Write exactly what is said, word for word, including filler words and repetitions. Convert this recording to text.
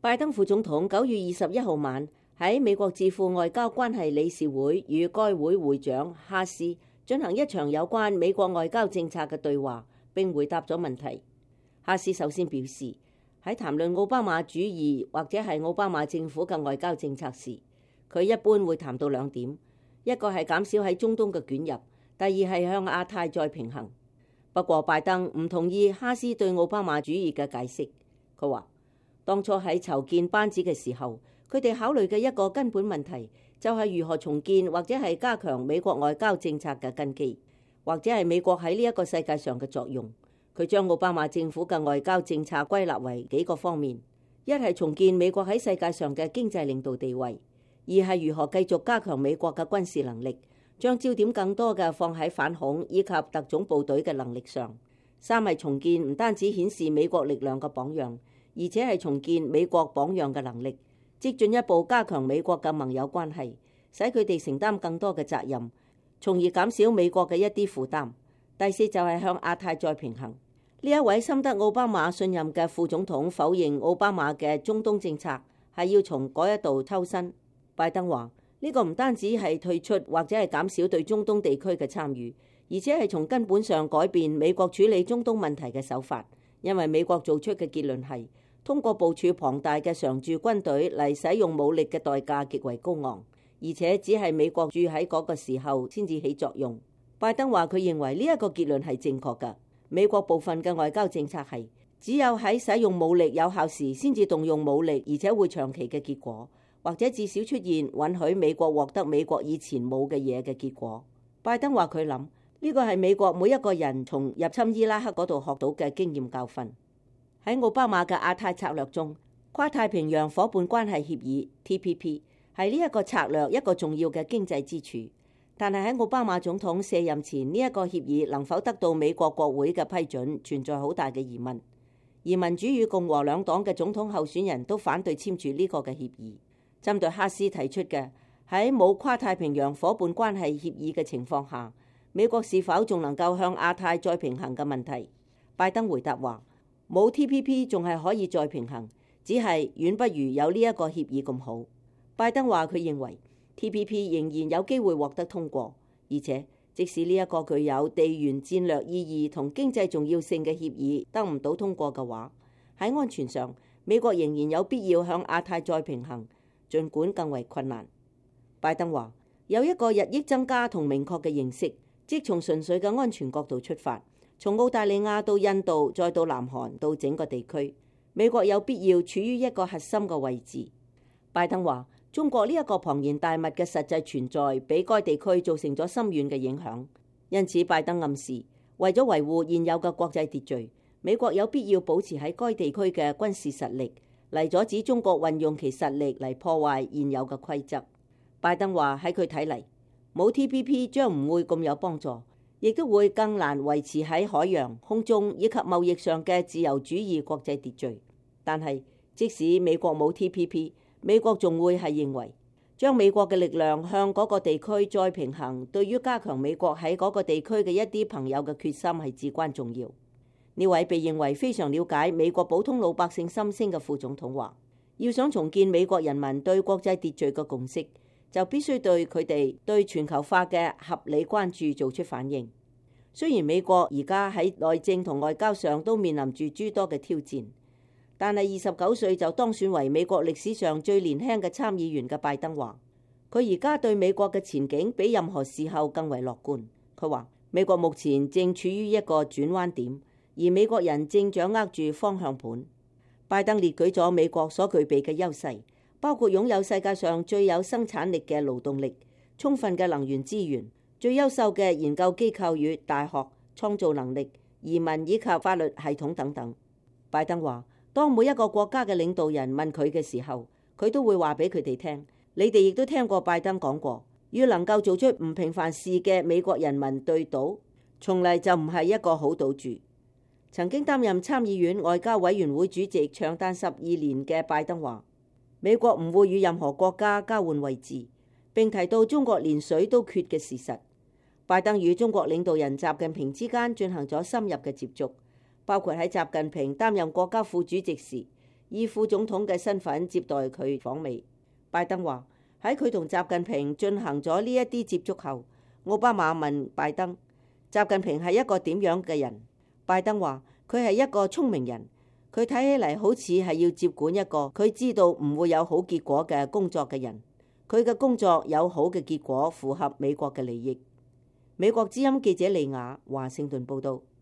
拜登副總統九月二十一號晚喺美國智庫外交關係理事會與該會會長哈斯進行一場有關美國外交政策嘅對話，並回答咗問題。哈斯首先表示，喺談論奧巴馬主義或者係奧巴馬政府嘅外交政策時，佢一般會談到兩點，一個係減少喺中東嘅捲入，第二係向亞太再平衡。不過拜登唔同意哈斯對奧巴馬主義嘅解釋。佢話當初喺籌建班子嘅時候，佢哋考慮嘅一個根本問題就係如何重建或者係加強美國外交政策嘅根基，或者係美國喺呢一個世界上嘅作用。佢將奧巴馬政府嘅外交政策歸納為幾個方面：一係重建美國喺世界上嘅經濟領導地位；二係如何繼續加強美國嘅軍事能力，將焦點更多嘅放喺反恐以及特種部隊嘅能力上；三係重建唔單止顯示美國力量嘅榜樣，而且係重建美國榜樣嘅能力，即進一步加強美國嘅盟友關係，使佢哋承擔更多嘅責任，從而減少美國嘅一啲負擔。第四就係向亞太再平衡。呢一位深得奧巴馬信任嘅副總統否認奧巴馬嘅中東政策係要從嗰一度抽身。拜登話呢個唔單止係退出或者係減少對中東地區嘅參與，而且係從根本上改變美國處理中東問題嘅手法，因為美國做出嘅結論係通過部署龐大嘅常駐軍隊嚟使用武力嘅代價極為高昂，而且只係美國駐喺嗰個時候先至起作用。拜登話佢認為呢一個結論係正確㗎。美國部分嘅外交政策係只有喺使用武力有效時先至動用武力，而且會長期嘅結果，或者至少出現允許美國獲得美國以前冇嘅嘢嘅結果。拜登話佢諗呢個係美國每一個人從入侵伊拉克嗰度學到嘅經驗教訓。喺奧巴馬嘅亞太策略中，跨太平洋夥伴關係協議 T P P 係呢一個策略一個重要嘅經濟支柱。但係喺奧巴馬總統卸任前，呢一個協議能否得到美國國會嘅批准，存在好大嘅疑問。而民主與共和兩黨嘅總統候選人都反對簽署呢個嘅協議。針對哈斯提出嘅喺冇跨太平洋夥伴關係協議嘅情況下，美國是否仲能夠向亞太再平衡嘅問題，拜登回答話冇 T P P 仲係可以再平衡，只係遠不如有呢一個協議咁好。拜登話佢認為T P P 仍然有機會獲得通過，而且即使呢一個具有地緣戰略意義同經濟重要性嘅協議得唔到通過嘅話，喺安全上美國仍然有必要向亞太再平衡，儘管更為困難。拜登話有一個日益增加同明確嘅認識，即從純粹嘅安全角度出發，從澳大利亞到印度再到南韓到整個地區，美國有必要處於一個核心嘅位置。拜登話中國呢一個龐然大物嘅實際存在，俾該地區造成咗深遠嘅影響。因此，拜登暗示為咗維護現有嘅國際秩序，美國有必要保持喺該地區嘅軍事實力，嚟阻止中國運用其實力嚟破壞現有嘅規則。拜登話喺佢睇嚟，冇 T P P 將唔會咁有幫助，亦都會更難維持喺海洋、空中以及貿易上嘅自由主義國際秩序。但係，即使美國冇 T P P，美國仲會係認為將美國嘅力量向嗰個地區再平衡，對於加強美國喺嗰個地區嘅一啲朋友嘅決心係至關重要。呢位被認為非常了解美國普通老百姓心聲嘅副總統話，要想重建美國人民對國際秩序嘅共識，就必須對佢哋對全球化嘅合理關注做出反應。雖然美國而家喺內政同外交上都面臨住諸多嘅挑戰，但係二十九歲就當選為美國歷史上最年輕嘅參議員嘅拜登話，佢而家對美國嘅前景比任何時候更為樂觀。佢話美國目前正處於一個轉彎點，而美國人正掌握住方向盤。拜登列舉咗美國所具備嘅優勢，包括擁有世界上最有生產力嘅勞動力、充分嘅能源資源、最優秀嘅研究機構與大學、創造能力、移民以及法律系統等等。拜登話，當每一個國家嘅領導人問佢嘅時候，佢都會話俾佢哋聽，你哋亦都聽過拜登講過，與能夠做出唔平凡事嘅美國人民對賭，從嚟就唔係一個好賭注。曾經擔任參議院外交委員會主席長達十二年嘅拜登話，美國唔會與任何國家交換位置，並提到中國連水都缺嘅事實。拜登與中國領導人習近平之間進行咗深入嘅接觸，包括喺習近平擔任國家副主席時， 以副總統嘅身份接待佢訪美。拜登話喺佢同習近平進行咗呢一啲接觸後，奧巴馬問拜登：習近平係一個點樣嘅人？拜登話佢係一個聰明人，佢睇起嚟好似係要接管一個佢知道唔會有好結果嘅工作嘅人。佢嘅工作有好嘅結果，符合美國嘅利益。美國之音記者利亞華盛頓報道。